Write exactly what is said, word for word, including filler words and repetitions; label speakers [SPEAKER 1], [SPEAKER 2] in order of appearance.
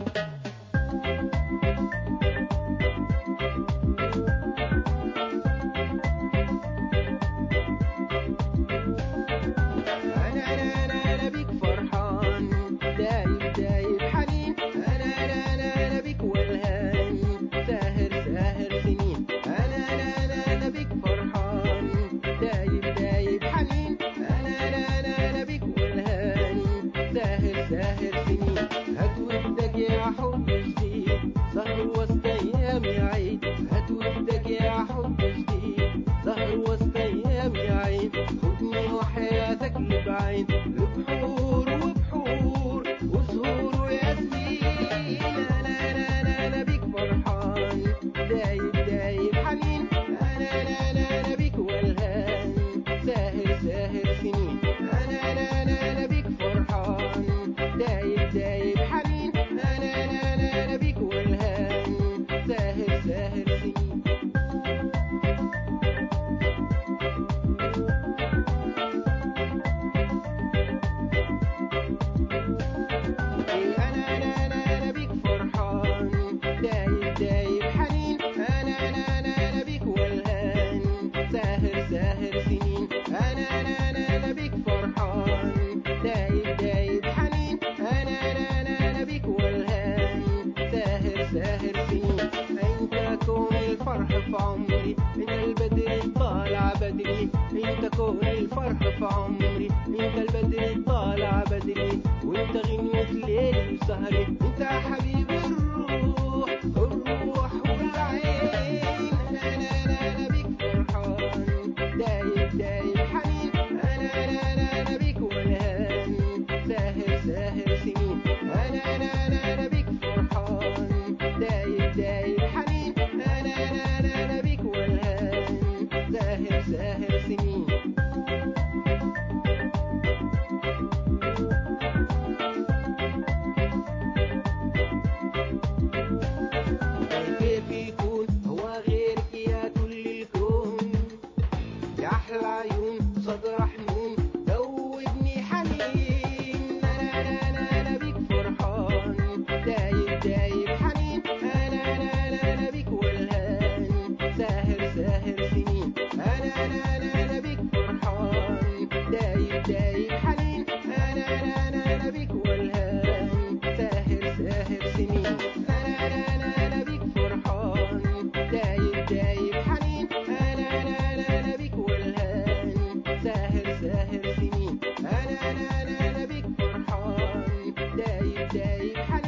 [SPEAKER 1] انت كون الفرح في عمري، انت البدر طالع بدري، وانت غنوة ليلي وسهري، انت حبيبي الروح الروح والعين. انا انا انا بيك فرحان دايب دايب حنين، انا انا انا انا بيك ولهان ساهر ساهر سنين، انا انا انا انا بيك فرحان دايب دايب حنين، انا انا انا انا بيك ولهان ساهر ساهر سنين. أحلى عيون صدر حنون ذوبني حنين، أنا أنا أنا أنا بيك فرحان دايب دايب حنين، أنا أنا أنا أنا بيك ولهان ساهر ساهر سنين، أنا أنا أنا أنا بيك فرحان دايب دايب حنين، أنا أنا أنا أنا بيك ولهان ساهر ساهر سنين، أنا أنا أنا أنا بيك فرحان دايب دايب حنين، أنا أنا أنا أنا بيك ولهان ساهر ساهر سنين، أنا أنا أنا أنا بيك فرحان دايب دايب حنين.